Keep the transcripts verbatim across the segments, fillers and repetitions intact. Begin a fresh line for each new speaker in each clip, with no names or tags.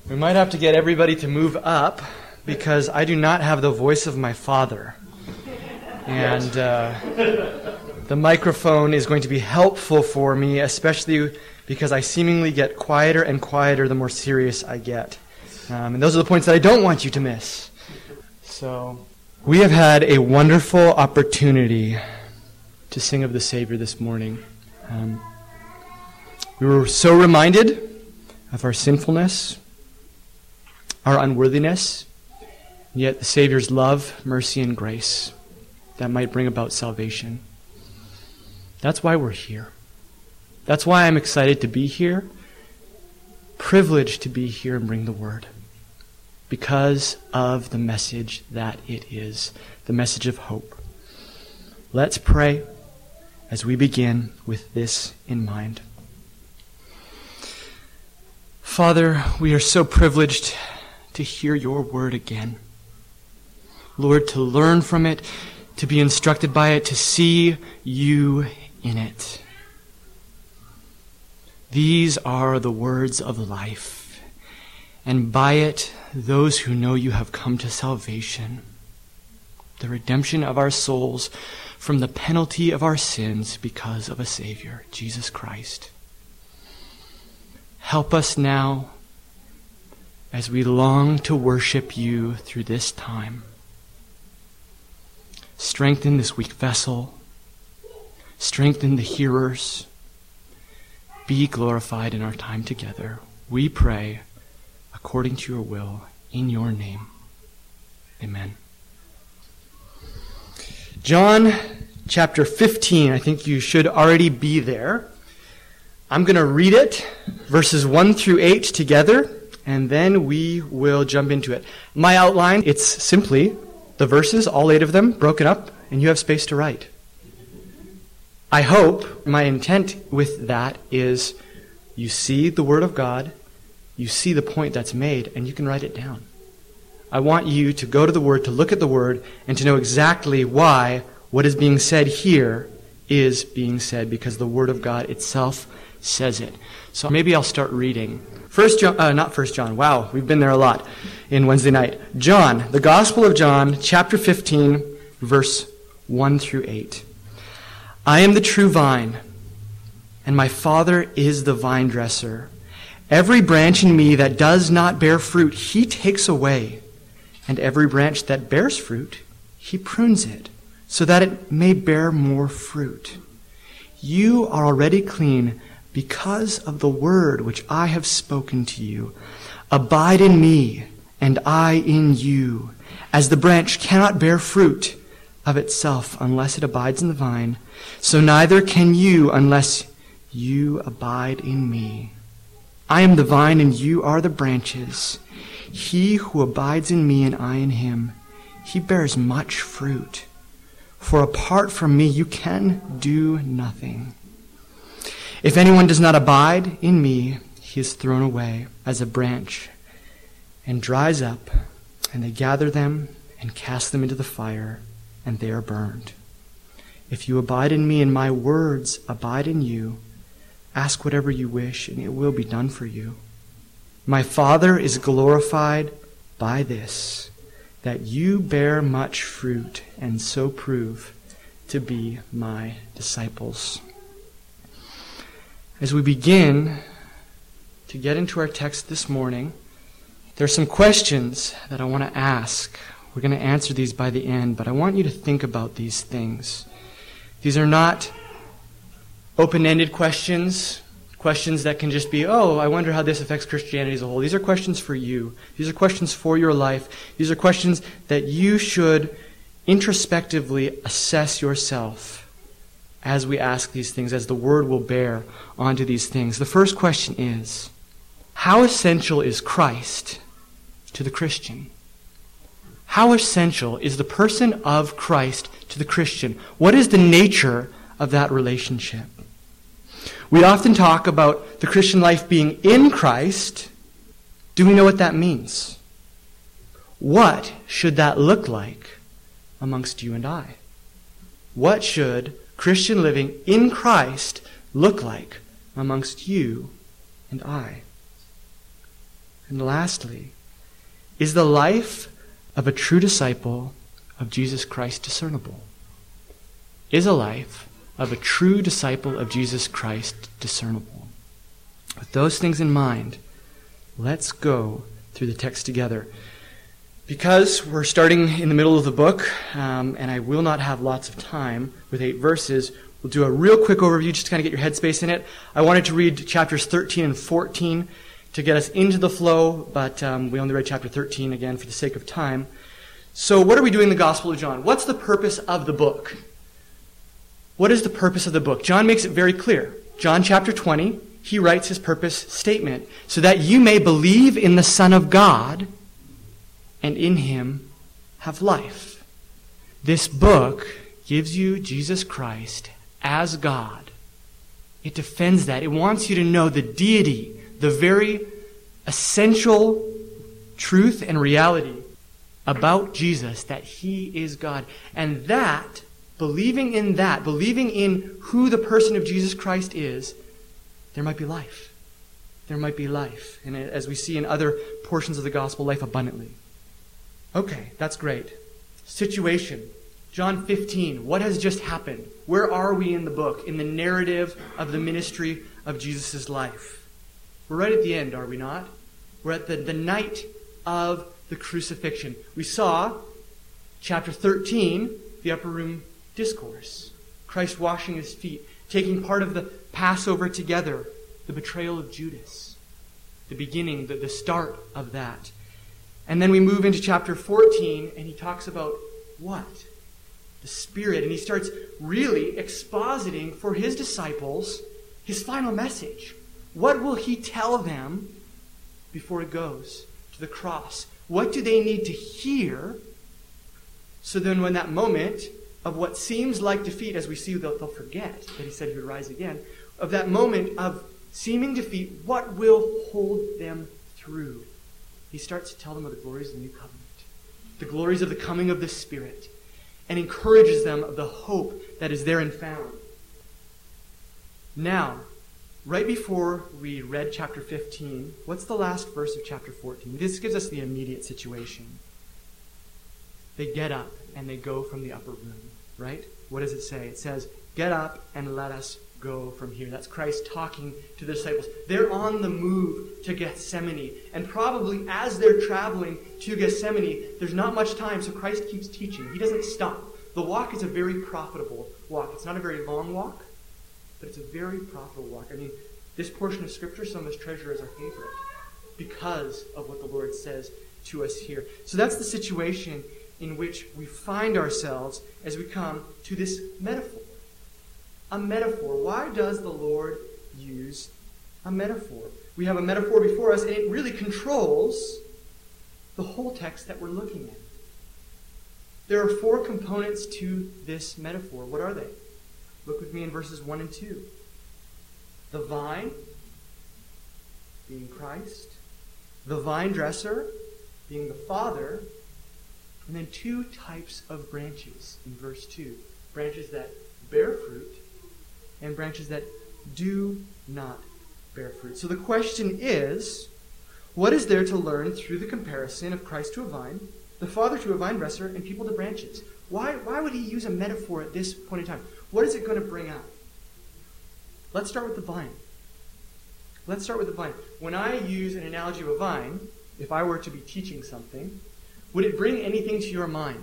We might have to get everybody to move up because I do not have the voice of my father. And uh, the microphone is going to be helpful for me, especially because I seemingly get quieter and quieter the more serious I get. Um, and those are the points that I don't want you to miss. So we have had a wonderful opportunity to sing of the Savior this morning. Um, we were so reminded of our sinfulness, our unworthiness, and yet the Savior's love, mercy, and grace that might bring about salvation. That's why we're here. That's why I'm excited to be here, privileged to be here and bring the word, because of the message that it is, the message of hope. Let's pray as we begin with this in mind. Father, we are so privileged to hear your word again. Lord, to learn from it, to be instructed by it, to see you in it. These are the words of life, and by it, those who know you have come to salvation, the redemption of our souls from the penalty of our sins because of a Savior, Jesus Christ. Help us now as we long to worship you through this time. Strengthen this weak vessel. Strengthen the hearers. Be glorified in our time together. We pray according to your will, in your name. Amen. John chapter fifteen, I think you should already be there. I'm going to read it, verses one through eight together, and then we will jump into it. My outline, it's simply the verses, all eight of them, broken up, and you have space to write. I hope my intent with that is you see the Word of God, you see the point that's made, and you can write it down. I want you to go to the Word, to look at the Word, and to know exactly why what is being said here is being said, because the Word of God itself says it. So maybe I'll start reading. First John, uh, not First John. Wow, we've been there a lot in Wednesday night. John, the Gospel of John, chapter fifteen, verse one through eight. I am the true vine, and my Father is the vine dresser. Every branch in me that does not bear fruit, he takes away. And every branch that bears fruit, he prunes it, so that it may bear more fruit. You are already clean because of the word which I have spoken to you. Abide in me, and I in you. As the branch cannot bear fruit of itself unless it abides in the vine, so neither can you unless you abide in me. I am the vine, and you are the branches. He who abides in me and I in him, he bears much fruit. For apart from me you can do nothing. If anyone does not abide in me, he is thrown away as a branch and dries up, and they gather them and cast them into the fire, and they are burned. If you abide in me and my words abide in you, ask whatever you wish, and it will be done for you. My Father is glorified by this, that you bear much fruit and so prove to be my disciples. As we begin to get into our text this morning, there are some questions that I want to ask. We're going to answer these by the end, but I want you to think about these things. These are not open-ended questions, questions that can just be, oh, I wonder how this affects Christianity as a whole. These are questions for you. These are questions for your life. These are questions that you should introspectively assess yourself as we ask these things, as the Word will bear onto these things. The first question is, how essential is Christ to the Christian? How essential is the person of Christ to the Christian? What is the nature of that relationship? We often talk about the Christian life being in Christ. Do we know what that means? What should that look like amongst you and I? What should Christian living in Christ look like amongst you and I? And lastly, is the life of a true disciple of Jesus Christ discernible? Is a life of a true disciple of Jesus Christ discernible? With those things in mind, let's go through the text together. Because we're starting in the middle of the book, um, and I will not have lots of time with eight verses, we'll do a real quick overview just to kind of get your headspace in it. I wanted to read chapters thirteen and fourteen to get us into the flow, but um, we only read chapter thirteen again for the sake of time. So what are we doing in the Gospel of John? What's the purpose of the book? What is the purpose of the book? John makes it very clear. John chapter twenty, he writes his purpose statement, so that you may believe in the Son of God and in him have life. This book gives you Jesus Christ as God. It defends that. It wants you to know the deity, the very essential truth and reality about Jesus, that he is God. And that, believing in that, believing in who the person of Jesus Christ is, there might be life. There might be life. And as we see in other portions of the gospel, life abundantly. Okay, that's great. Situation. John fifteen. What has just happened? Where are we in the book, in the narrative of the ministry of Jesus' life? We're right at the end, are we not? We're at the, the night of the crucifixion. We saw chapter thirteen, the upper room discourse. Christ washing his feet, taking part of the Passover together, the betrayal of Judas, the beginning, the, the start of that. And then we move into chapter fourteen, and he talks about what? The Spirit. And he starts really expositing for his disciples his final message. What will he tell them before he goes to the cross? What do they need to hear so then when that moment of what seems like defeat, as we see, they'll, they'll forget that he said he would rise again, of that moment of seeming defeat, what will hold them through? He starts to tell them of the glories of the new covenant, the glories of the coming of the Spirit, and encourages them of the hope that is therein found. Now, right before we read chapter fifteen, what's the last verse of chapter fourteen? This gives us the immediate situation. They get up and they go from the upper room, right? What does it say? It says, "Get up and let us go from here." That's Christ talking to the disciples. They're on the move to Gethsemane. And probably as they're traveling to Gethsemane, there's not much time, so Christ keeps teaching. He doesn't stop. The walk is a very profitable walk. It's not a very long walk, but it's a very profitable walk. I mean, this portion of Scripture, some of us treasure as our favorite because of what the Lord says to us here. So that's the situation in which we find ourselves as we come to this metaphor. A metaphor. Why does the Lord use a metaphor? We have a metaphor before us, and it really controls the whole text that we're looking at. There are four components to this metaphor. What are they? Look with me in verses one and two. The vine, being Christ. The vine dresser, being the Father. And then two types of branches in verse two. Branches that bear fruit and branches that do not bear fruit. So the question is, what is there to learn through the comparison of Christ to a vine, the Father to a vine dresser, and people to branches? Why, why would he use a metaphor at this point in time? What is it going to bring out? Let's start with the vine. Let's start with the vine. When I use an analogy of a vine, if I were to be teaching something, would it bring anything to your mind?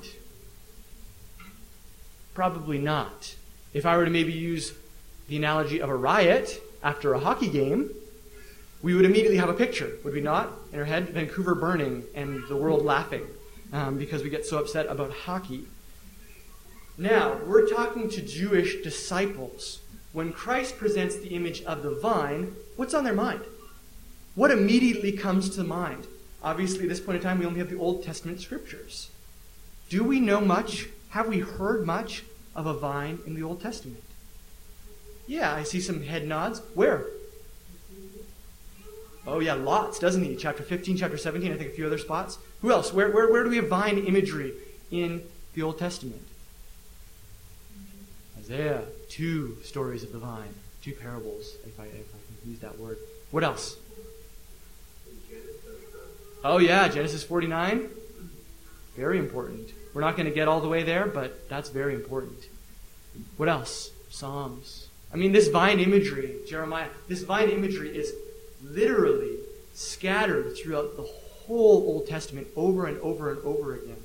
Probably not. If I were to maybe use the analogy of a riot after a hockey game, we would immediately have a picture, would we not? In our head, Vancouver burning and the world laughing um, because we get so upset about hockey. Now, we're talking to Jewish disciples. When Christ presents the image of the vine, what's on their mind? What immediately comes to mind? Obviously, at this point in time, we only have the Old Testament scriptures. Do we know much? Have we heard much of a vine in the Old Testament? Yeah, I see some head nods. Where? Oh yeah, lots, doesn't he? Chapter fifteen, chapter seventeen, I think a few other spots. Who else? Where, where, where do we have vine imagery in the Old Testament? Isaiah, two stories of the vine, two parables, if I, if I can use that word. What else? Oh yeah, Genesis forty-nine. Very important. We're not going to get all the way there, but that's very important. What else? Psalms. I mean, this vine imagery, Jeremiah, this vine imagery is literally scattered throughout the whole Old Testament over and over and over again.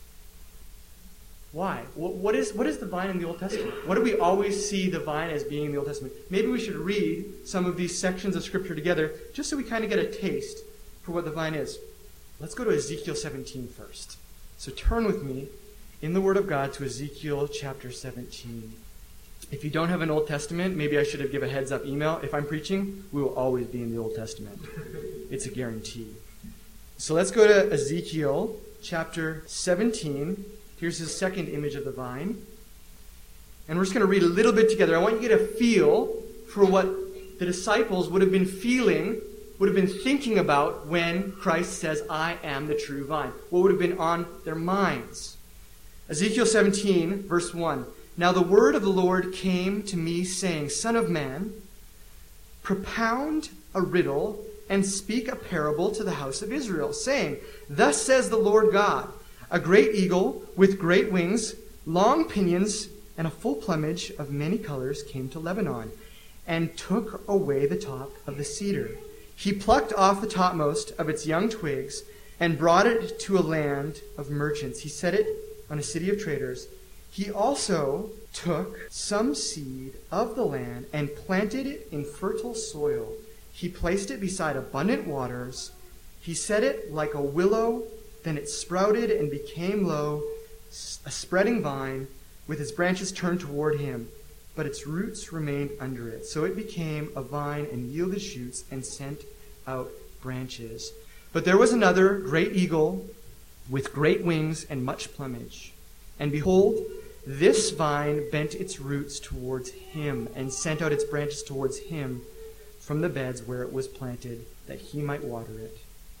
Why? What, what is what is the vine in the Old Testament? What do we always see the vine as being in the Old Testament? Maybe we should read some of these sections of Scripture together just so we kind of get a taste for what the vine is. Let's go to Ezekiel seventeen first. So turn with me in the Word of God to Ezekiel chapter seventeen. If you don't have an Old Testament, maybe I should have given a heads-up email. If I'm preaching, we will always be in the Old Testament. It's a guarantee. So let's go to Ezekiel chapter seventeen. Here's his second image of the vine. And we're just going to read a little bit together. I want you to get a feel for what the disciples would have been feeling, would have been thinking about when Christ says, I am the true vine. What would have been on their minds? Ezekiel seventeen, verse one. Now the word of the Lord came to me, saying, Son of man, propound a riddle and speak a parable to the house of Israel, saying, Thus says the Lord God, a great eagle with great wings, long pinions, and a full plumage of many colors came to Lebanon, and took away the top of the cedar. He plucked off the topmost of its young twigs, and brought it to a land of merchants. He set it on a city of traders. He also took some seed of the land, and planted it in fertile soil. He placed it beside abundant waters. He set it like a willow. Then it sprouted and became low, a spreading vine, with its branches turned toward him, but its roots remained under it. So it became a vine and yielded shoots and sent out branches. But there was another great eagle with great wings and much plumage. And behold, this vine bent its roots towards him and sent out its branches towards him from the beds where it was planted, that he might water it.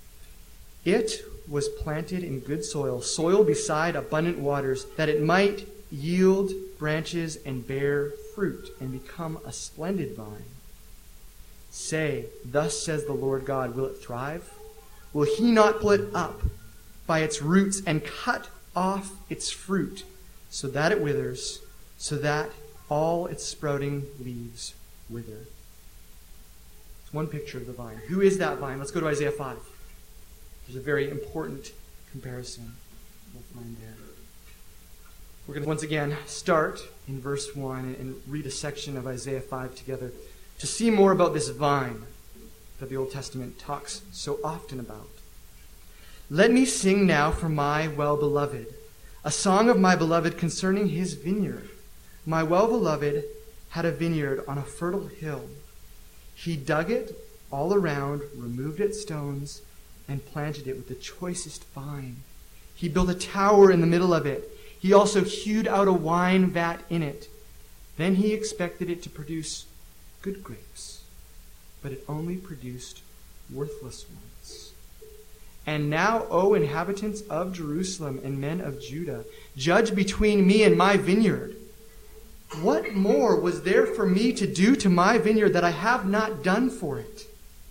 It was planted in good soil, soil beside abundant waters, that it might yield branches and bear fruit and become a splendid vine. Say, Thus says the Lord God, will it thrive? Will he not pull it up by its roots and cut off its fruit, so that it withers, so that all its sprouting leaves wither? It's one picture of the vine. Who is that vine? Let's go to Isaiah five. There's a very important comparison we'll find there. We're going to once again start in verse one and read a section of Isaiah five together to see more about this vine that the Old Testament talks so often about. Let me sing now for my well-beloved, a song of my beloved concerning his vineyard. My well-beloved had a vineyard on a fertile hill. He dug it all around, removed its stones, and planted it with the choicest vine. He built a tower in the middle of it. He also hewed out a wine vat in it. Then he expected it to produce good grapes, but it only produced worthless ones. And now, O inhabitants of Jerusalem and men of Judah, judge between me and my vineyard. What more was there for me to do to my vineyard that I have not done for it?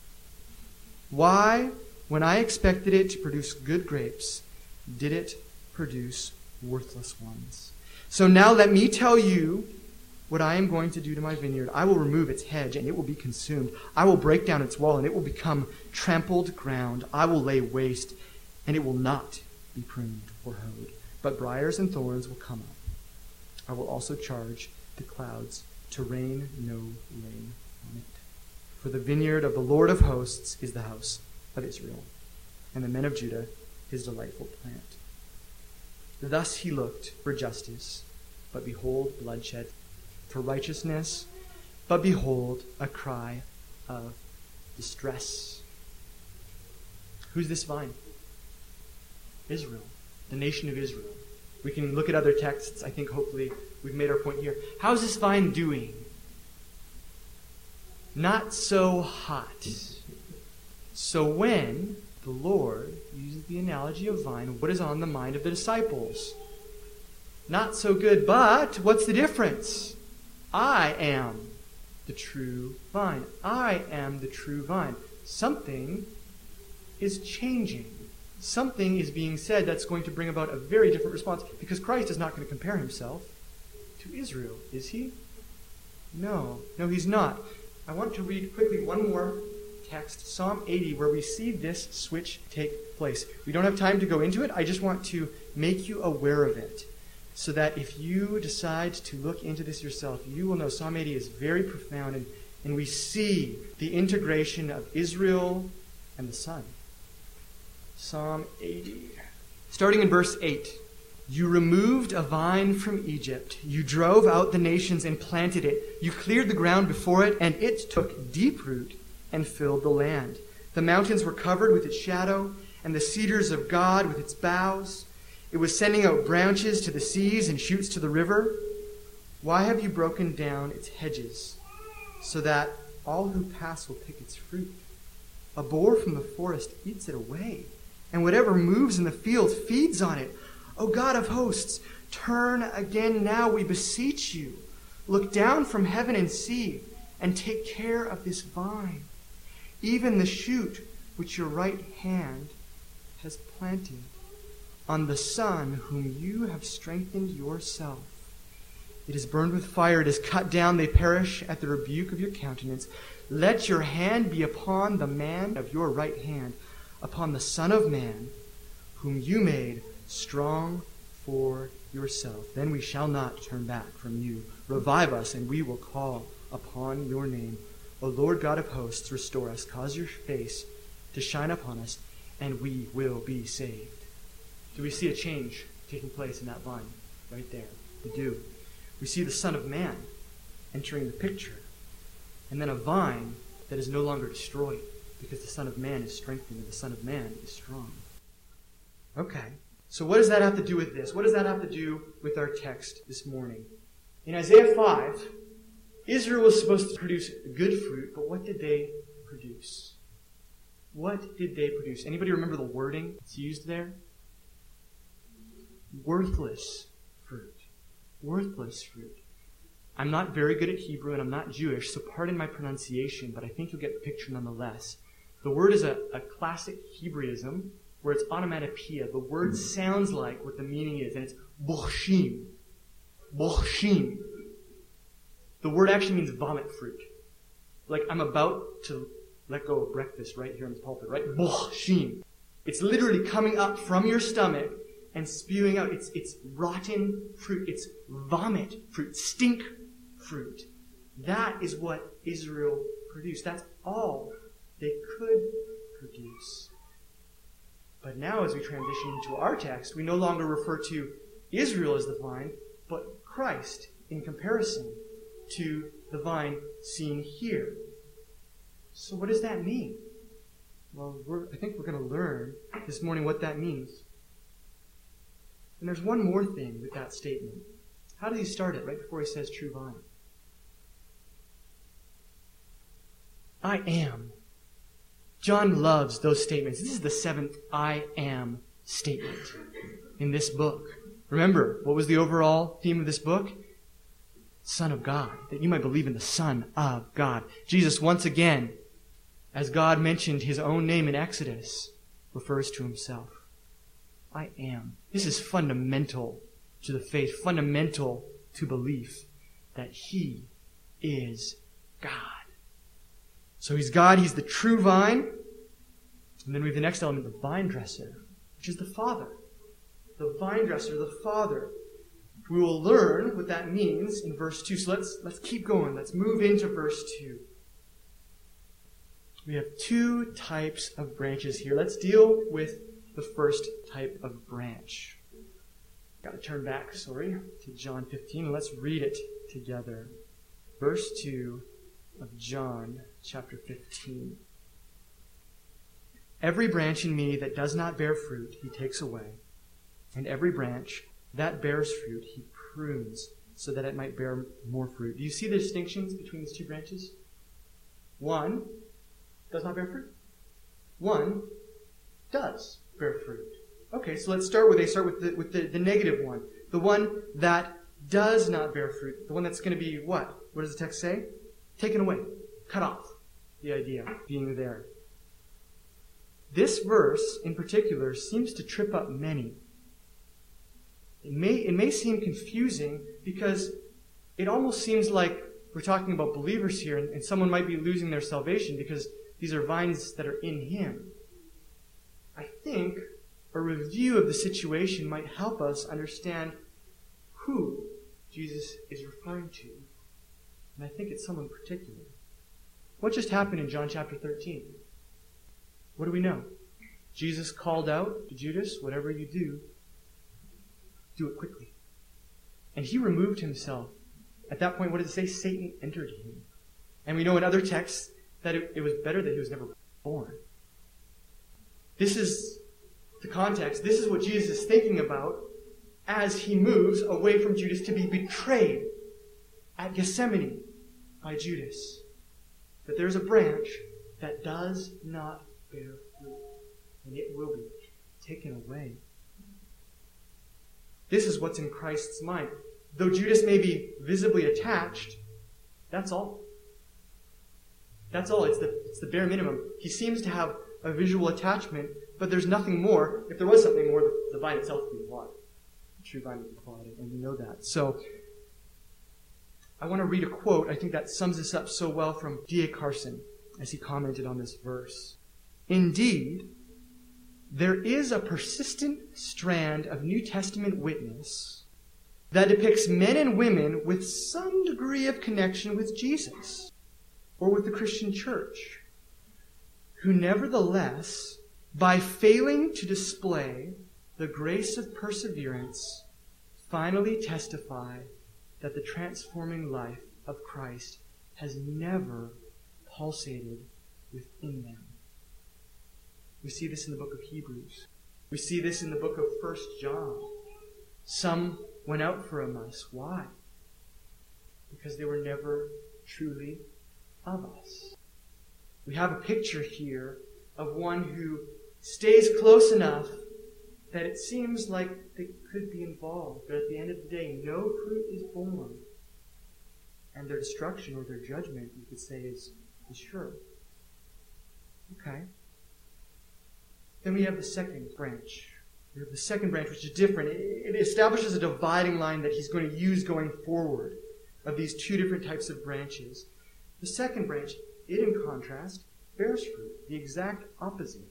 Why, when I expected it to produce good grapes, did it produce worthless ones? So now let me tell you what I am going to do to my vineyard. I will remove its hedge, and it will be consumed. I will break down its wall, and it will become trampled ground. I will lay waste, and it will not be pruned or hoed. But briars and thorns will come up. I will also charge the clouds to rain no rain on it. For the vineyard of the Lord of hosts is the house of Israel, and the men of Judah his delightful plant. Thus he looked for justice, but behold bloodshed, for righteousness, but behold a cry of distress. Who's this vine? Israel, the nation of Israel. We can look at other texts. I think hopefully we've made our point here. How's this vine doing? Not so hot. So when the Lord uses the analogy of vine, what is on the mind of the disciples? Not so good, but what's the difference? I am the true vine. I am the true vine. Something is changing. Something is being said that's going to bring about a very different response, because Christ is not going to compare himself to Israel, is he? No, no, he's not. I want to read quickly one more text, Psalm eighty, where we see this switch take place. We don't have time to go into it. I just want to make you aware of it, so that if you decide to look into this yourself, you will know Psalm eighty is very profound, and, and we see the integration of Israel and the Son. Psalm eighty. Starting in verse eight. You removed a vine from Egypt. You drove out the nations and planted it. You cleared the ground before it, and it took deep root and filled the land. The mountains were covered with its shadow, and the cedars of God with its boughs. It was sending out branches to the seas and shoots to the river. Why have you broken down its hedges, so that all who pass will pick its fruit? A boar from the forest eats it away, and whatever moves in the field feeds on it. O God of hosts, turn again now, we beseech you. Look down from heaven and see, and take care of this vine, even the shoot which your right hand has planted, on the Son whom you have strengthened yourself. It is burned with fire, it is cut down, they perish at the rebuke of your countenance. Let your hand be upon the man of your right hand, upon the Son of Man, whom you made strong for yourself. Then we shall not turn back from you. Revive us, and we will call upon your name. O Lord God of hosts, restore us. Cause your face to shine upon us, and we will be saved. Do we see a change taking place in that vine? Right there. We do. We see the Son of Man entering the picture. And then a vine that is no longer destroyed, because the Son of Man is strengthened and the Son of Man is strong. Okay. So what does that have to do with this? What does that have to do with our text this morning? In Isaiah five, Israel was supposed to produce good fruit, but what did they produce? What did they produce? Anybody remember the wording that's used there? Worthless fruit. Worthless fruit. I'm not very good at Hebrew and I'm not Jewish, so pardon my pronunciation, but I think you'll get the picture nonetheless. The word is a, a classic Hebraism, where it's onomatopoeia. The word sounds like what the meaning is, and it's bochim. Bochim. The word actually means vomit fruit. Like I'm about to let go of breakfast right here in the pulpit, right? Bochim. It's literally coming up from your stomach and spewing out. It's, it's rotten fruit. It's vomit fruit. Stink fruit. That is what Israel produced. That's all they could produce. But now as we transition into our text, we no longer refer to Israel as the vine, but Christ in comparison to the vine seen here. So what does that mean? Well, we're, I think we're going to learn this morning what that means. And there's one more thing with that statement. How does he start it right before he says true vine? I am. John loves those statements. This is the seventh I am statement in this book. Remember, what was the overall theme of this book? Son of God, that you might believe in the Son of God. Jesus, once again, as God mentioned his own name in Exodus, refers to himself. I am. This is fundamental to the faith, fundamental to belief, that he is God. So he's God, he's the true vine. And then we have the next element, the vine dresser, which is the Father. The vine dresser, the Father. We will learn what that means in verse two. So let's, let's keep going. Let's move into verse two. We have two types of branches here. Let's deal with the first type of branch. Got to turn back, sorry, to John fifteen, and let's read it together. Verse two of John chapter fifteen. Every branch in me that does not bear fruit, he takes away. And every branch that bears fruit, he prunes, so that it might bear more fruit. Do you see the distinctions between these two branches? One does not bear fruit. One does bear fruit. Okay, so let's start with they start with the with the, the negative one. The one that does not bear fruit. The one that's going to be what? What does the text say? Taken away. Cut off. The idea being there. This verse, in particular, seems to trip up many. It may, it may seem confusing because it almost seems like we're talking about believers here, and, and someone might be losing their salvation because these are vines that are in Him. I think a review of the situation might help us understand who Jesus is referring to. And I think it's someone particular. What just happened in John chapter thirteen? What do we know? Jesus called out to Judas, whatever you do, do it quickly. And he removed himself. At that point, what does it say? Satan entered him. And we know in other texts that it, it was better that he was never born. This is the context. This is what Jesus is thinking about as he moves away from Judas to be betrayed at Gethsemane by Judas. That there's a branch that does not bear fruit, and it will be taken away. This is what's in Christ's mind. Though Judas may be visibly attached, that's all. That's all. It's the, it's the bare minimum. He seems to have a visual attachment, but there's nothing more. If there was something more, the, the vine itself would be water. The true vine would be water, and we know that. So, I want to read a quote. I think that sums this up so well from D A Carson as he commented on this verse. Indeed, there is a persistent strand of New Testament witness that depicts men and women with some degree of connection with Jesus or with the Christian church, who nevertheless, by failing to display the grace of perseverance, finally testify that the transforming life of Christ has never pulsated within them. We see this in the book of Hebrews. We see this in the book of First John. Some went out from us. Why? Because they were never truly of us. We have a picture here of one who stays close enough that it seems like they could be involved, but at the end of the day, no fruit is born. And their destruction or their judgment, you could say, is, is sure. Okay. Then we have the second branch. We have the second branch, which is different. It, it establishes a dividing line that he's going to use going forward of these two different types of branches. The second branch, it in contrast, bears fruit, the exact opposite.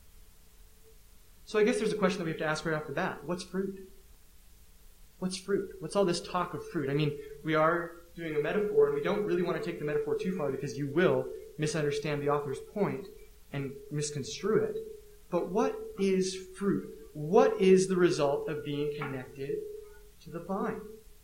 So I guess there's a question that we have to ask right off the bat. What's fruit? What's fruit? What's all this talk of fruit? I mean, we are doing a metaphor, and we don't really want to take the metaphor too far because you will misunderstand the author's point and misconstrue it. But what is fruit? What is the result of being connected to the vine?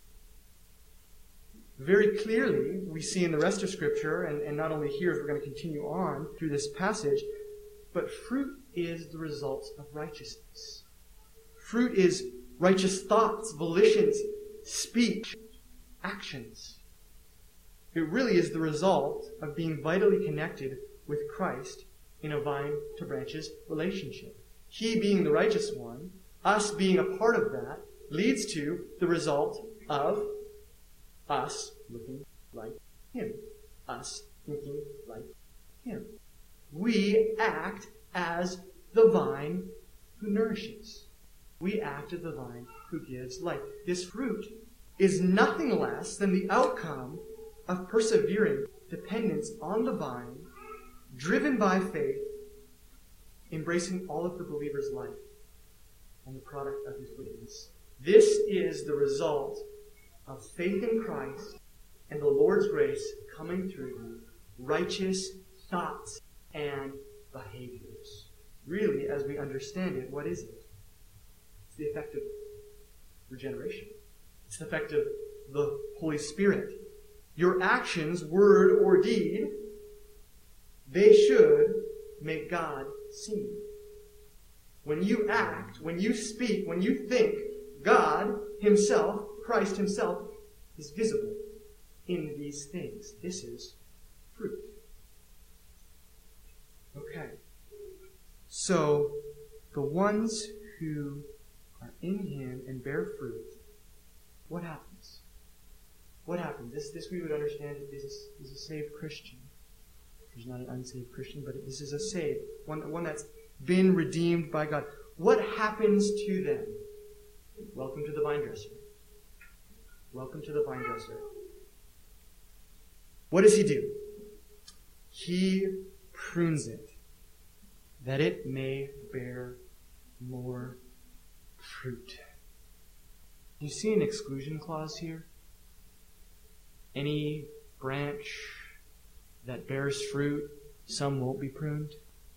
Very clearly, we see in the rest of Scripture, and, and not only here as we're going to continue on through this passage, but fruit is the result of righteousness. Fruit is righteous thoughts, volitions, speech, actions. It really is the result of being vitally connected with Christ in a vine to branches relationship. He being the righteous one, us being a part of that, leads to the result of us looking like Him. Us thinking like Him. We act as the vine who nourishes. We act as the vine who gives life. This fruit is nothing less than the outcome of persevering dependence on the vine, driven by faith, embracing all of the believer's life and the product of his witness. This is the result of faith in Christ and the Lord's grace coming through righteous thoughts and behaviors. Really, as we understand it, what is it? It's the effect of regeneration. It's the effect of the Holy Spirit. Your actions, word or deed, they should make God seen. When you act, when you speak, when you think, God Himself, Christ Himself, is visible in these things. This is fruit. Okay. So, the ones who are in Him and bear fruit, what happens? What happens? This, this we would understand is a, is a saved Christian. There's not an unsaved Christian, but this is a saved one, one that's been redeemed by God, what happens to them? Welcome to the vine dresser. Welcome to the vine dresser. What does he do? He prunes it, that it may bear more fruit. Do you see an exclusion clause here? Any branch that bears fruit, some won't be pruned.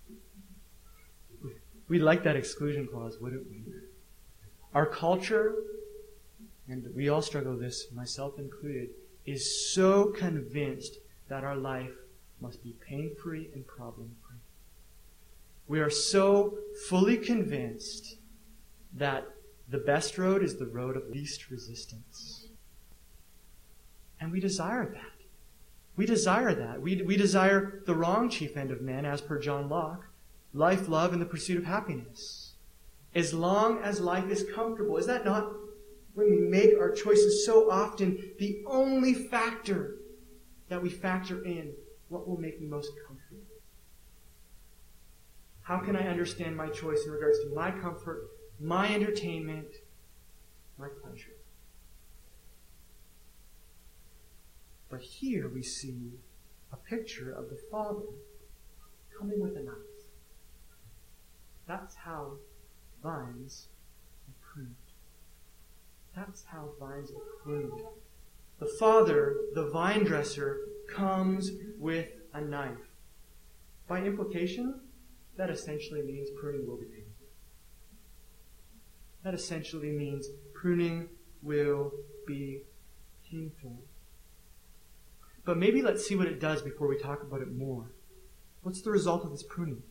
We like that exclusion clause, wouldn't we? Our culture, and we all struggle with this, myself included, is so convinced that our life must be pain-free and problem-free. We are so fully convinced that the best road is the road of least resistance. And we desire that. We desire that. We, we desire the wrong chief end of man, as per John Locke, life, love, and the pursuit of happiness. As long as life is comfortable. Is that not, when we make our choices so often, the only factor that we factor in? What will make me most comfortable? How can I understand my choice in regards to my comfort, my entertainment, my pleasure? But here we see a picture of the Father coming with a knife. That's how vines are pruned. That's how vines are pruned. The Father, the vine dresser, comes with a knife. By implication, that essentially means pruning will be painful. That essentially means pruning will be painful. But maybe let's see what it does before we talk about it more. What's the result of this pruning?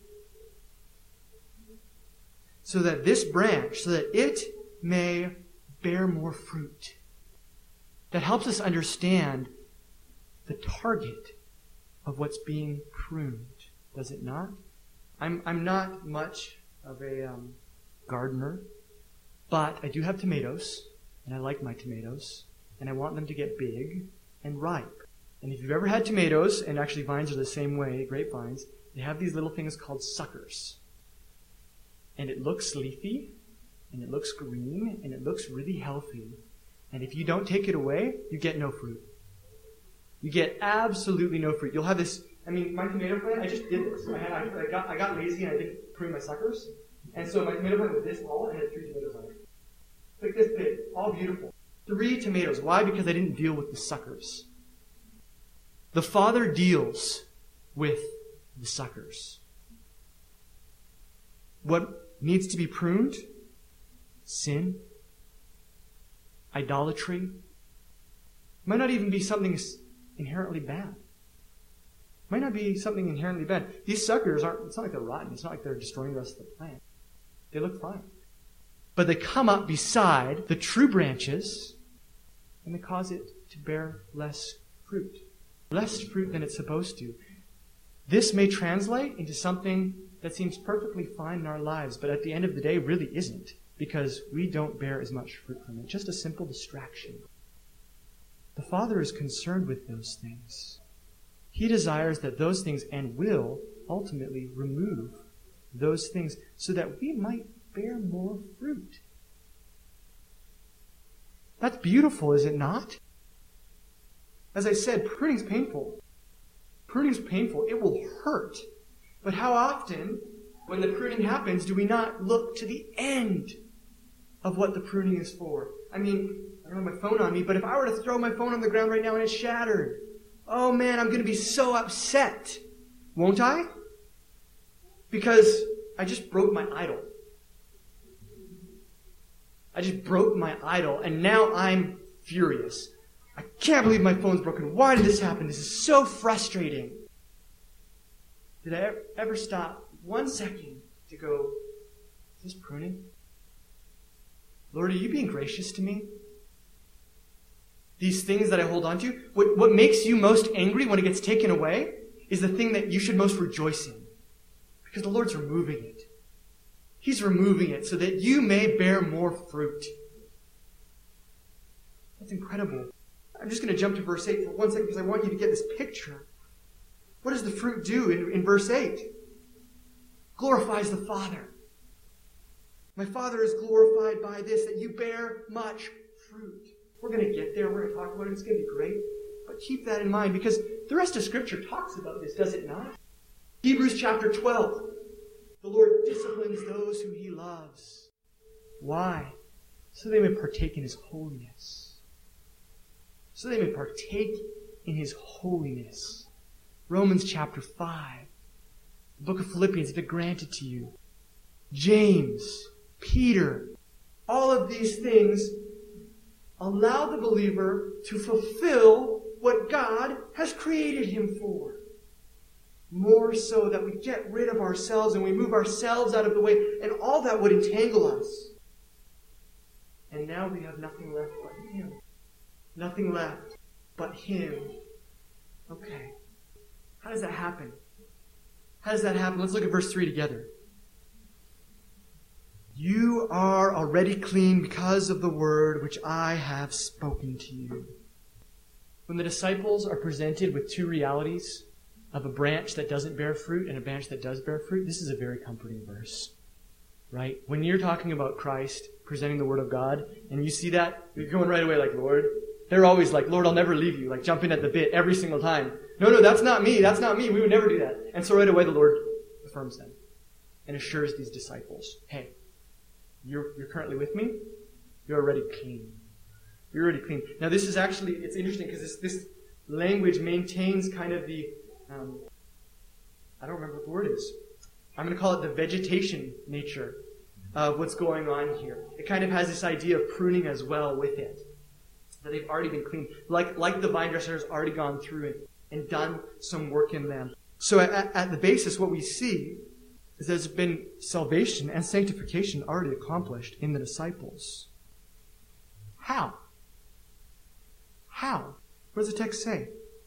So that this branch, so that it may bear more fruit. That helps us understand the target of what's being pruned, does it not? I'm I'm not much of a um, gardener, but I do have tomatoes, and I like my tomatoes, and I want them to get big and ripe. And if you've ever had tomatoes, and actually vines are the same way, grapevines, they have these little things called suckers. And it looks leafy, and it looks green, and it looks really healthy. And if you don't take it away, you get no fruit. You get absolutely no fruit. You'll have this, I mean, my tomato plant, I just did this. I, had, I, I, got, I got lazy and I didn't prune my suckers. And so my tomato plant was this tall and had three tomatoes on it. Like this big, all beautiful. Three tomatoes. Why? Because I didn't deal with the suckers. The Father deals with the suckers. What needs to be pruned? Sin. Idolatry. Might not even be something inherently bad. Might not be something inherently bad. These suckers aren't, it's not like they're rotten. It's not like they're destroying the rest of the plant. They look fine. But they come up beside the true branches and they cause it to bear less fruit. Less fruit than it's supposed to. This may translate into something that seems perfectly fine in our lives, but at the end of the day really isn't, because we don't bear as much fruit from it. Just a simple distraction. The Father is concerned with those things. He desires that those things, and will ultimately remove those things so that we might bear more fruit. That's beautiful, is it not? As I said, pruning's painful. Pruning's painful. It will hurt. But how often, when the pruning happens, do we not look to the end of what the pruning is for? I mean, I don't have my phone on me, but if I were to throw my phone on the ground right now and it's shattered, oh man, I'm going to be so upset. Won't I? Because I just broke my idol. I just broke my idol, and now I'm furious. I can't believe my phone's broken. Why did this happen? This is so frustrating. Did I ever stop one second to go, is this pruning? Lord, are you being gracious to me? These things that I hold on to, what, what makes you most angry when it gets taken away is the thing that you should most rejoice in. Because the Lord's removing it. He's removing it so that you may bear more fruit. That's incredible. I'm just going to jump to verse eight for one second because I want you to get this picture. What does the fruit do in, in verse eight? glorifies the Father. My Father is glorified by this, that you bear much fruit. We're going to get there. We're going to talk about it. It's going to be great. But keep that in mind, because the rest of Scripture talks about this, does it not? Hebrews chapter twelve. The Lord disciplines those whom he loves. Why? So they may partake in his holiness. So they may partake in his holiness. Romans chapter five. The book of Philippians, if it granted to you. James, Peter, all of these things allow the believer to fulfill what God has created him for. More so that we get rid of ourselves and we move ourselves out of the way, and all that would entangle us. And now we have nothing left but him. Nothing left but him. Okay. How does that happen? How does that happen? Let's look at verse three together. You are already clean because of the word which I have spoken to you. When the disciples are presented with two realities of a branch that doesn't bear fruit and a branch that does bear fruit, this is a very comforting verse. Right? When you're talking about Christ presenting the Word of God, and you see that, you're going right away like, Lord. They're always like, Lord, I'll never leave you, like jumping at the bit every single time. No, no, that's not me. That's not me. We would never do that. And so right away the Lord affirms them and assures these disciples, hey, you're, you're currently with me. You're already clean. You're already clean. Now this is actually, it's interesting because this, this language maintains kind of the, um, I don't remember what the word is. I'm going to call it the vegetation nature of what's going on here. It kind of has this idea of pruning as well with it. That they've already been cleaned. Like, like the vine dresser has already gone through it and done some work in them. So at, at the basis, what we see is there's been salvation and sanctification already accomplished in the disciples. How? How? What does the text say?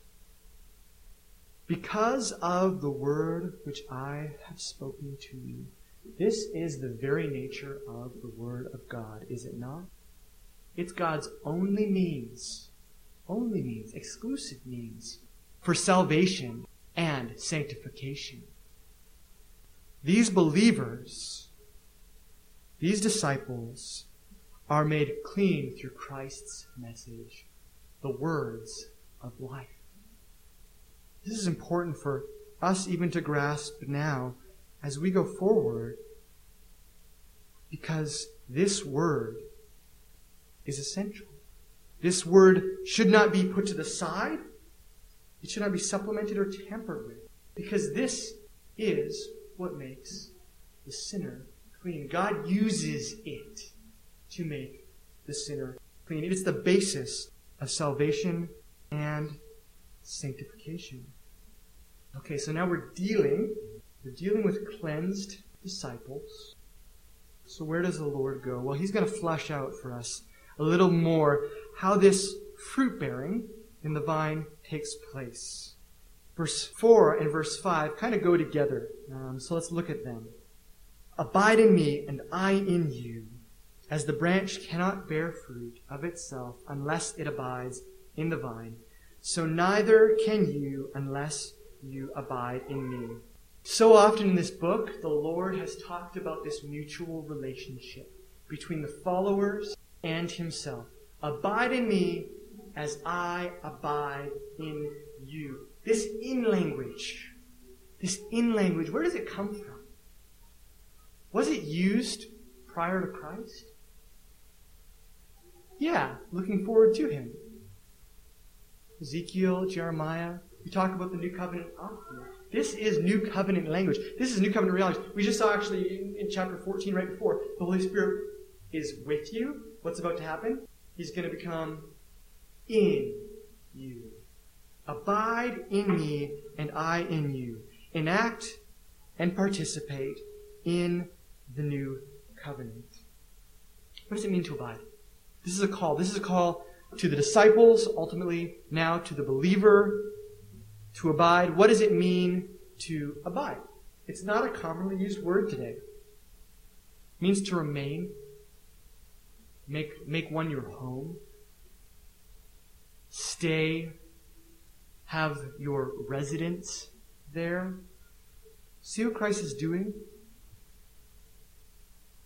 Because of the word which I have spoken to you. This is the very nature of the Word of God, is it not? It's God's only means, only means, exclusive means for salvation and sanctification. These believers, these disciples, are made clean through Christ's message, the words of life. This is important for us even to grasp now as we go forward, because this word is essential. This word should not be put to the side. It should not be supplemented or tampered with, because this is what makes the sinner clean. God uses it to make the sinner clean. It is the basis of salvation and sanctification. Okay, so now we're dealing, we're dealing with cleansed disciples. So where does the Lord go? Well, He's going to flesh out for us a little more how this fruit bearing in the vine takes place. Verse four and verse five kind of go together. Um, so let's look at them. Abide in me and I in you, as the branch cannot bear fruit of itself unless it abides in the vine. So neither can you unless you abide in me. So often in this book, the Lord has talked about this mutual relationship between the followers and Himself. Abide in me as I abide in you. This in language, this in language, where does it come from? Was it used prior to Christ? Yeah, looking forward to Him. Ezekiel, Jeremiah, we talk about the New Covenant often. This is New Covenant language. This is New Covenant reality. We just saw actually in, in chapter fourteen right before, the Holy Spirit is with you. What's about to happen? He's going to become in you. Abide in me and I in you. Enact and participate in the New Covenant. What does it mean to abide? This is a call. This is a call to the disciples, ultimately now to the believer, to abide. What does it mean to abide? It's not a commonly used word today. It means to remain, make, make one your home, stay, have your residence there. See what Christ is doing?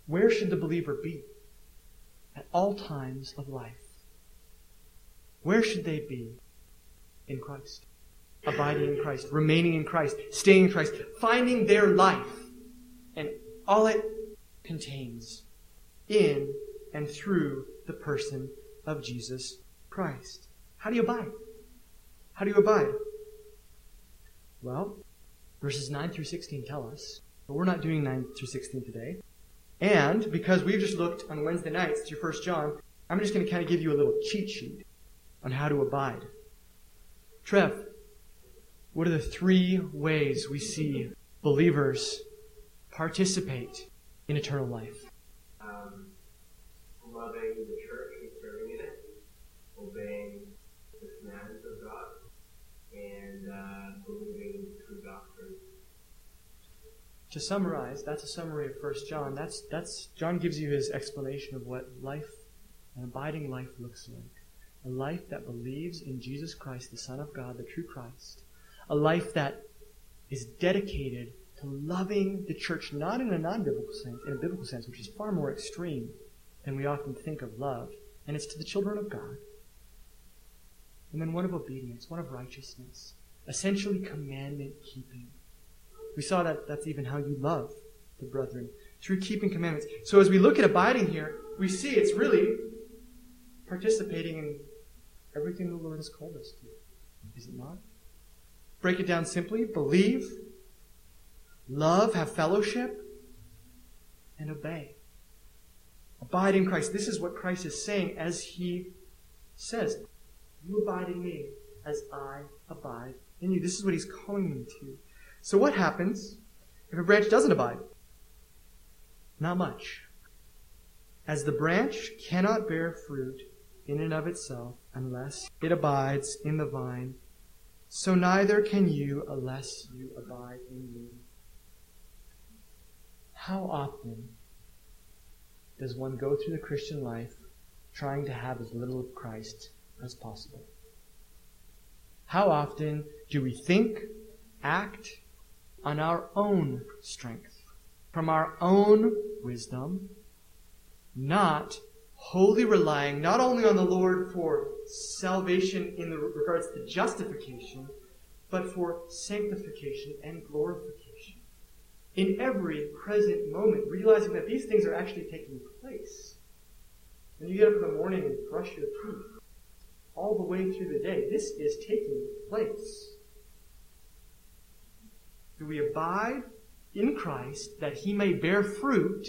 Where should the believer be at all times of life? Where should they be? In Christ. Abiding in Christ, remaining in Christ, staying in Christ, finding their life and all it contains in and through the person of Jesus Christ. How do you abide? How do you abide? Well, verses nine through sixteen tell us, but we're not doing nine through sixteen today. And because we've just looked on Wednesday nights through First John, I'm just going to kind of give you a little cheat sheet on how to abide. Trev, what are the three ways we see believers participate in eternal life?
Um, loving the church and serving in it, obeying the commandments of God, and uh, believing true doctrine.
To summarize, that's a summary of First John. That's that's John gives you his explanation of what life, an abiding life, looks like. A life that believes in Jesus Christ, the Son of God, the true Christ. A life that is dedicated to loving the church, not in a non-biblical sense, in a biblical sense, which is far more extreme than we often think of love. And it's to the children of God. And then one of obedience, one of righteousness. Essentially commandment-keeping. We saw that that's even how you love the brethren, through keeping commandments. So as we look at abiding here, we see it's really participating in everything the Lord has called us to. Is it not? Break it down simply. Believe, love, have fellowship, and obey. Abide in Christ. This is what Christ is saying as He says, you abide in me as I abide in you. This is what He's calling them to. So what happens if a branch doesn't abide? Not much. As the branch cannot bear fruit in and of itself unless it abides in the vine, so neither can you unless you abide in me. How often does one go through the Christian life trying to have as little of Christ as possible? How often do we think, act on our own strength, from our own wisdom, not wholly relying not only on the Lord for salvation in the regards to justification, but for sanctification and glorification. In every present moment, realizing that these things are actually taking place. When you get up in the morning and brush your teeth, all the way through the day, this is taking place. Do we abide in Christ that He may bear fruit,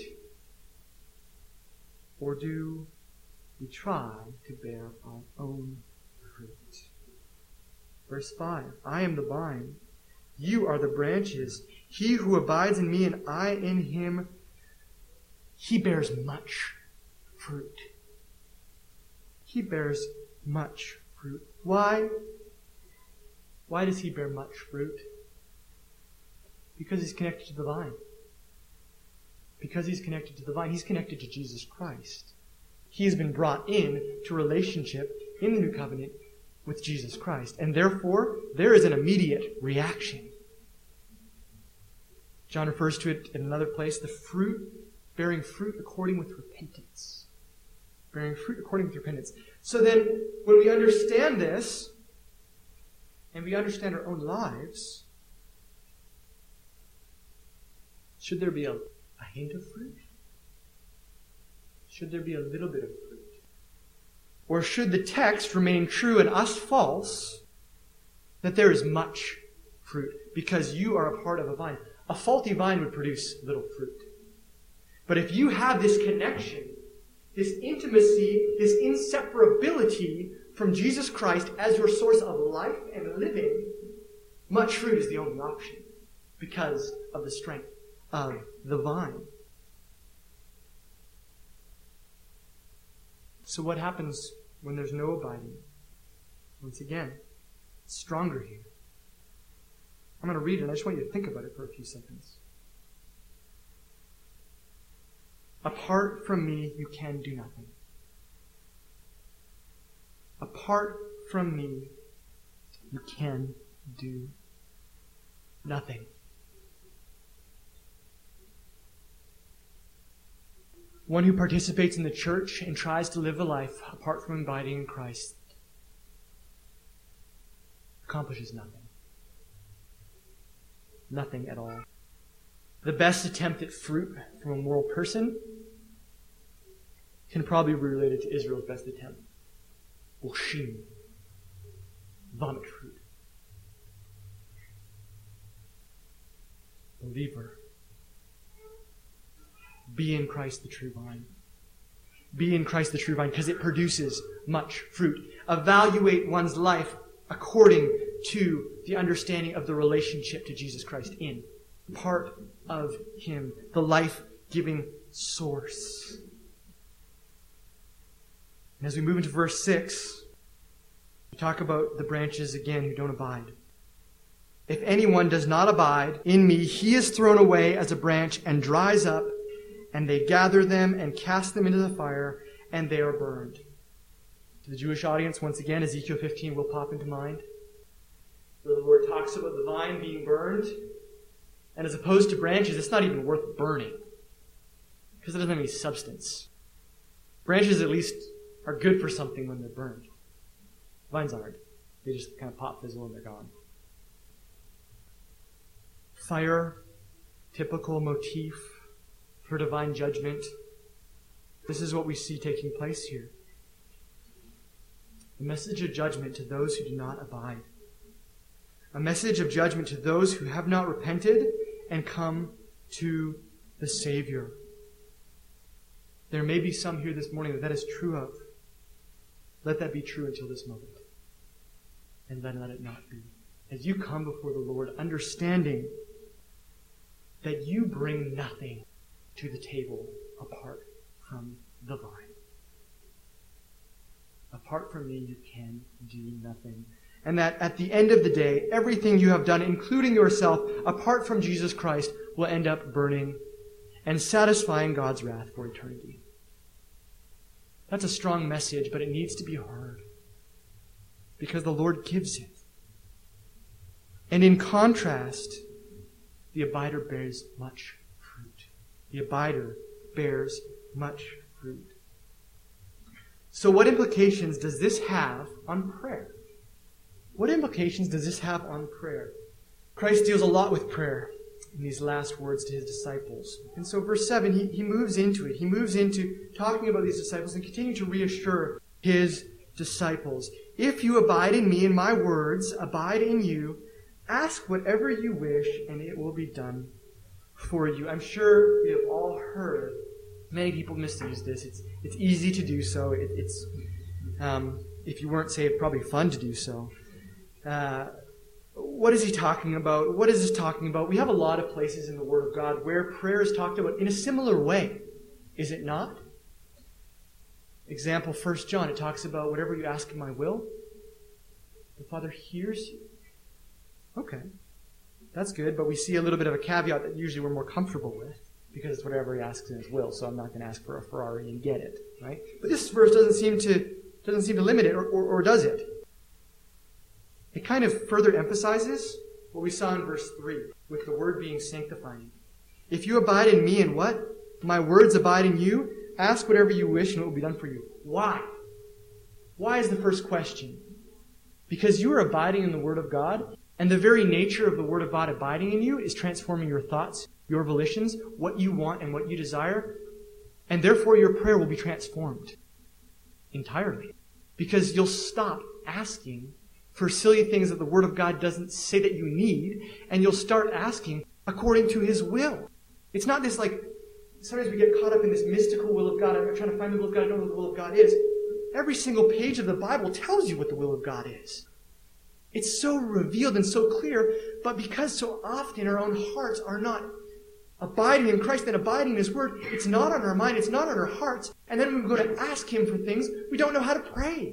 or do we try to bear our own fruit? Verse five, I am the vine, you are the branches. He who abides in me and I in him, he bears much fruit. He bears much fruit. Why? Why does he bear much fruit? Because he's connected to the vine. Because he's connected to the vine, he's connected to Jesus Christ. He has been brought in to relationship in the new covenant with Jesus Christ. And therefore, there is an immediate reaction. John refers to it in another place, the fruit, bearing fruit according with repentance. Bearing fruit according with repentance. So then, when we understand this, and we understand our own lives, should there be a, a hint of fruit? Should there be a little bit of fruit? Or should the text remain true and us false, that there is much fruit, because you are a part of a vine? A faulty vine would produce little fruit. But if you have this connection, this intimacy, this inseparability from Jesus Christ as your source of life and living, much fruit is the only option because of the strength of the vine. So what happens when there's no abiding? Once again, it's stronger here. I'm going to read it, and I just want you to think about it for a few seconds. Apart from me, you can do nothing. Apart from me, you can do nothing. one who participates in the church and tries to live a life apart from abiding in Christ accomplishes nothing. Nothing at all. The best attempt at fruit from a moral person can probably be related to Israel's best attempt. Boshim. Vomit fruit. Believer. Be in Christ the true vine. Be in Christ the true vine because it produces much fruit. Evaluate one's life according to the understanding of the relationship to Jesus Christ in. Part of Him. The life-giving source. And as we move into verse six, we talk about the branches again who don't abide. If anyone does not abide in me, he is thrown away as a branch and dries up, and they gather them and cast them into the fire, and they are burned. To the Jewish audience, once again, Ezekiel fifteen will pop into mind, where the Lord talks about the vine being burned, and as opposed to branches, it's not even worth burning, because it doesn't have any substance. Branches at least are good for something when they're burned. Vines aren't. They just kind of pop, fizzle, and they're gone. Fire, typical motif for divine judgment. This is what we see taking place here. A message of judgment to those who do not abide. A message of judgment to those who have not repented and come to the Savior. There may be some here this morning that that is true of. Let that be true until this moment. And then let it not be. As you come before the Lord, understanding that you bring nothing to the table apart from the vine. Apart from me, you can do nothing. And that at the end of the day, everything you have done, including yourself, apart from Jesus Christ, will end up burning and satisfying God's wrath for eternity. That's a strong message, but it needs to be heard. Because the Lord gives it. And in contrast, the abider bears much fruit. The abider bears much fruit. So what implications does this have on prayer? What implications does this have on prayer? Christ deals a lot with prayer in these last words to his disciples. And so verse seven, he, he moves into it. He moves into talking about these disciples and continuing to reassure his disciples. If you abide in me and my words abide in you, ask whatever you wish and it will be done for you. I'm sure we have all heard, many people misuse this. It's it's easy to do so. It, it's, um, if you weren't saved, probably fun to do so. Uh, what is he talking about? What is this talking about? We have a lot of places in the Word of God where prayer is talked about in a similar way. Is it not? Example, First John, it talks about whatever you ask in my will, the Father hears you. Okay, that's good, but we see a little bit of a caveat that usually we're more comfortable with, because it's whatever he asks in his will, so I'm not going to ask for a Ferrari and get it, right? But this verse doesn't seem to doesn't seem to limit it, or, or, or does it? It kind of further emphasizes what we saw in verse three, with the word being sanctifying. If you abide in me and what? My words abide in you, ask whatever you wish and it will be done for you. Why? Why is the first question? Because you are abiding in the Word of God, and the very nature of the Word of God abiding in you is transforming your thoughts, your volitions, what you want and what you desire, and therefore your prayer will be transformed entirely. Because you'll stop asking for silly things that the Word of God doesn't say that you need, and you'll start asking according to His will. It's not this like, sometimes we get caught up in this mystical will of God. I'm trying to find the will of God. I don't know what the will of God is. Every single page of the Bible tells you what the will of God is. It's so revealed and so clear, but because so often our own hearts are not abiding in Christ and abiding in His Word, it's not on our mind, it's not on our hearts, and then when we go to ask Him for things, we don't know how to pray.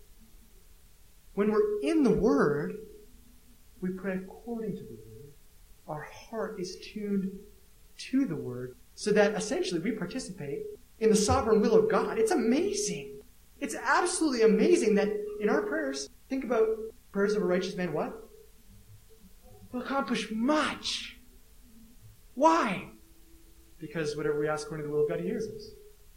When we're in the Word, we pray according to the Word. Our heart is tuned to the Word, so that essentially we participate in the sovereign will of God. It's amazing. It's absolutely amazing that in our prayers, think about prayers of a righteous man, what? Will accomplish much. Why? Because whatever we ask according to the will of God, He hears us.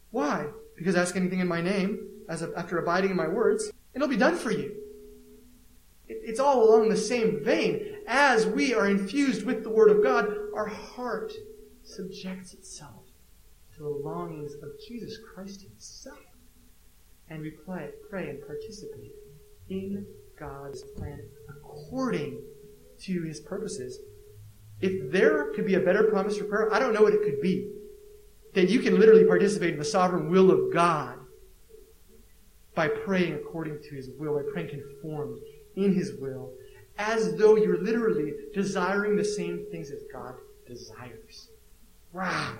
Why? Because ask anything in my name, as a, after abiding in my words, and it'll be done for you. It, it's all along the same vein. As we are infused with the Word of God, our heart subjects itself to the longings of Jesus Christ himself. And we play, pray and participate in God's plan according to his purposes. If there could be a better promise for prayer, I don't know what it could be. That you can literally participate in the sovereign will of God by praying according to his will, by praying conformed in his will, as though you're literally desiring the same things as God desires. Wow.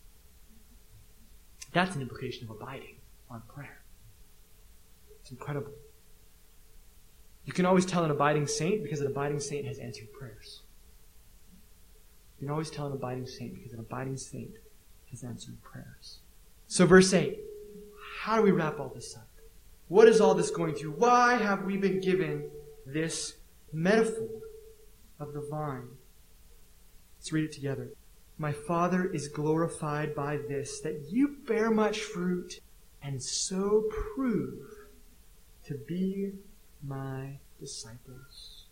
That's an implication of abiding on prayer. It's incredible. You can always tell an abiding saint because an abiding saint has answered prayers. You can always tell an abiding saint because an abiding saint has answered prayers. So verse eight, how do we wrap all this up? What is all this going to? Why have we been given this metaphor of the vine? Let's read it together. My Father is glorified by this, that you bear much fruit and so prove to be my disciples.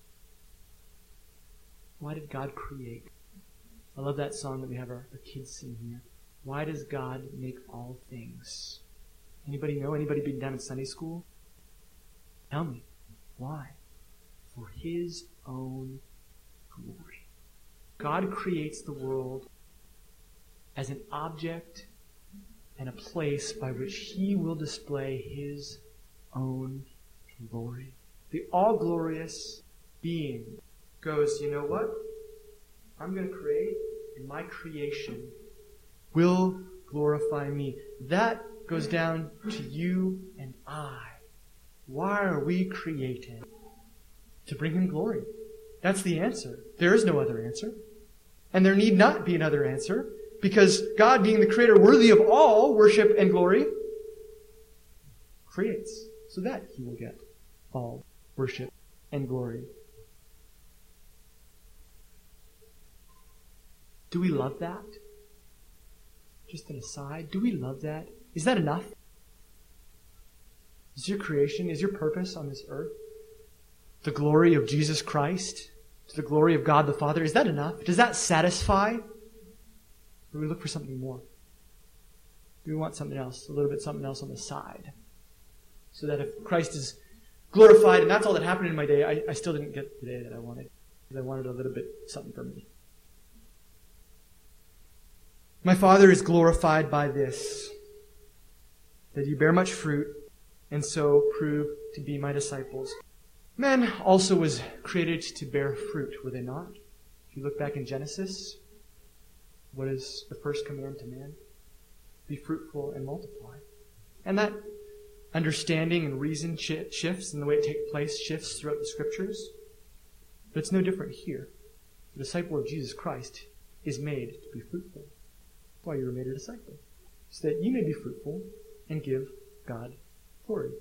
Why did God create? I love that song that we have our, our kids sing here. Why does God make all things? Anybody know? Anybody been down in Sunday school? Tell me. Why? For his own glory. God creates the world as an object and a place by which he will display his own glory. The all-glorious being goes, you know what? I'm going to create, and my creation will glorify me. That goes down to you and I. Why are we created? To bring him glory. That's the answer. There is no other answer. And there need not be another answer, because God, being the creator worthy of all worship and glory, creates so that he will get all worship and glory. Do we love that? Just an aside, do we love that? Is that enough? Is your creation, is your purpose on this earth the glory of Jesus Christ, to the glory of God the Father? Is that enough? Does that satisfy? Or do we look for something more? Do we want something else, a little bit something else on the side? So that if Christ is glorified, and that's all that happened in my day, I, I still didn't get the day that I wanted. Because I wanted a little bit something for me. My Father is glorified by this, that you bear much fruit, and so prove to be my disciples. Man also was created to bear fruit, were they not? If you look back in Genesis, what is the first command to man? Be fruitful and multiply. And that understanding and reason shifts, and the way it takes place shifts throughout the Scriptures. But it's no different here. The disciple of Jesus Christ is made to be fruitful. That's why you were made a disciple. So that you may be fruitful and give God glory.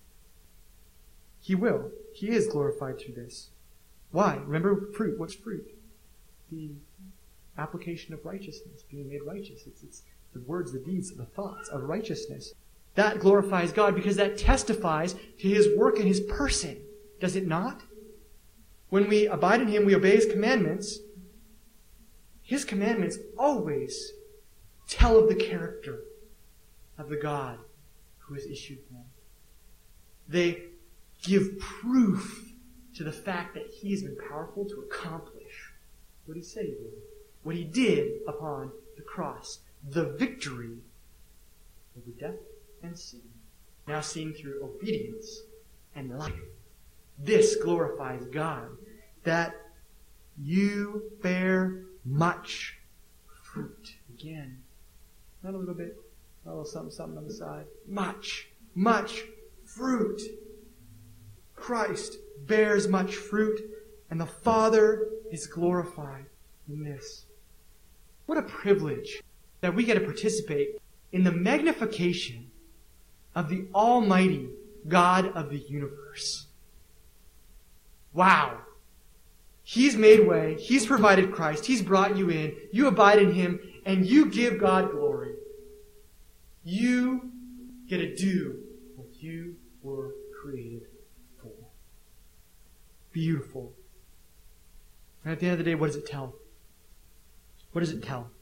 He will. He is glorified through this. Why? Remember fruit. What's fruit? The application of righteousness, being made righteous. It's, it's the words, the deeds, the thoughts of righteousness. That glorifies God because that testifies to his work and his person. Does it not? When we abide in him, we obey his commandments. His commandments always tell of the character of the God who has issued them. They give proof to the fact that he has been powerful to accomplish what he said he would. What he did upon the cross. The victory over death and sin. Now seen through obedience and life. This glorifies God, that you bear much fruit. Again, not a little bit, not a little something, something on the side. Much, much fruit. Christ bears much fruit, and the Father is glorified in this. What a privilege that we get to participate in the magnification of the Almighty God of the universe. Wow. He's made way. He's provided Christ. He's brought you in. You abide in him, and you give God glory. You get to do what you were created for. Beautiful. And at the end of the day, what does it tell? What does it tell?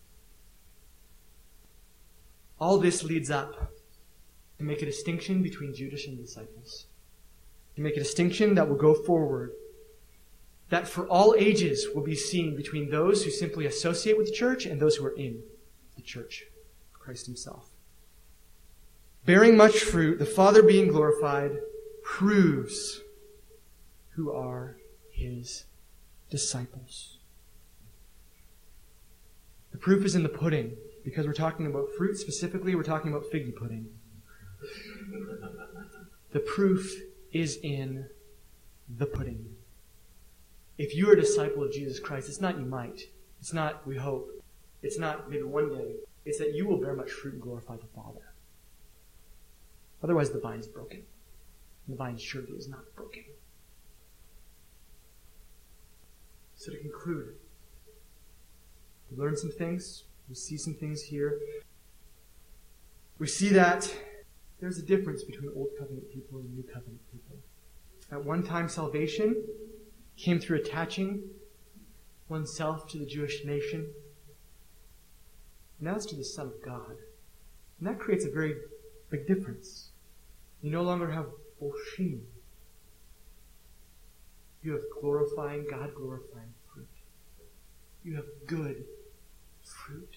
All this leads up to make a distinction between Judas and the disciples. To make a distinction that will go forward, that for all ages will be seen between those who simply associate with the church and those who are in the church, Christ himself. Bearing much fruit, the Father being glorified, proves who are his disciples. The proof is in the pudding. Because we're talking about fruit, specifically we're talking about figgy pudding. The proof is in the pudding. If you are a disciple of Jesus Christ, it's not you might. It's not we hope. It's not maybe one day. It's that you will bear much fruit and glorify the Father. Otherwise the vine is broken. And the vine surely is not broken. So to conclude, we learned some things. We see some things here. We see that there's a difference between Old Covenant people and New Covenant people. At one time, salvation came through attaching oneself to the Jewish nation. Now it's to the Son of God. And that creates a very big difference. You no longer have Oshim. You have glorifying, God-glorifying fruit. You have good fruit.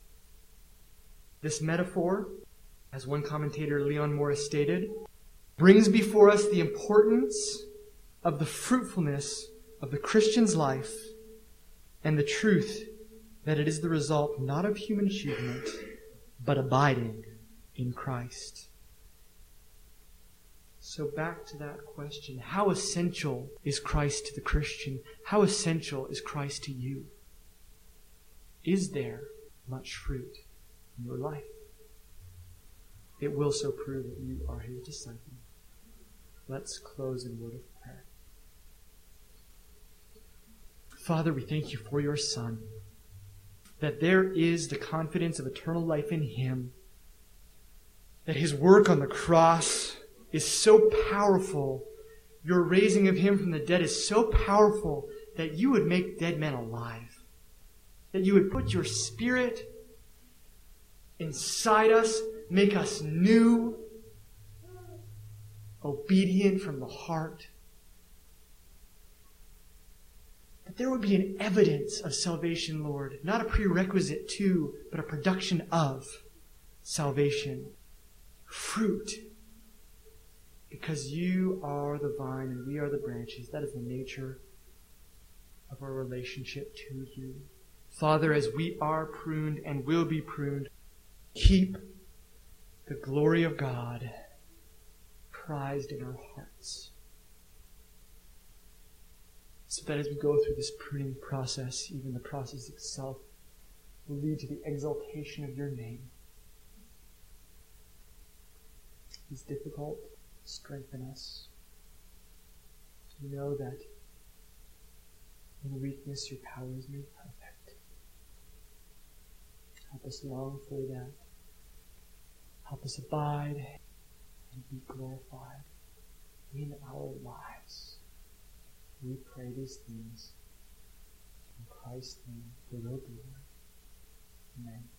This metaphor, as one commentator, Leon Morris, stated, brings before us the importance of the fruitfulness of the Christian's life and the truth that it is the result not of human achievement, but abiding in Christ. So back to that question, how essential is Christ to the Christian? How essential is Christ to you? Is there much fruit in your life? It will so prove that you are his disciple. Let's close in a word of prayer. Father, we thank you for your Son, that there is the confidence of eternal life in him, that his work on the cross is so powerful, your raising of him from the dead is so powerful that you would make dead men alive, that you would put your Spirit inside us, make us new, obedient from the heart. That there would be an evidence of salvation, Lord, not a prerequisite to, but a production of salvation. Fruit. Because you are the vine and we are the branches. That is the nature of our relationship to you. Father, as we are pruned and will be pruned, keep the glory of God prized in our hearts. So that as we go through this pruning process, even the process itself will lead to the exaltation of your name. It's difficult. Strengthen us to know that in weakness your power is made perfect. Help us long for that. Help us abide and be glorified in our lives. We pray these things in Christ's name for your glory. Amen.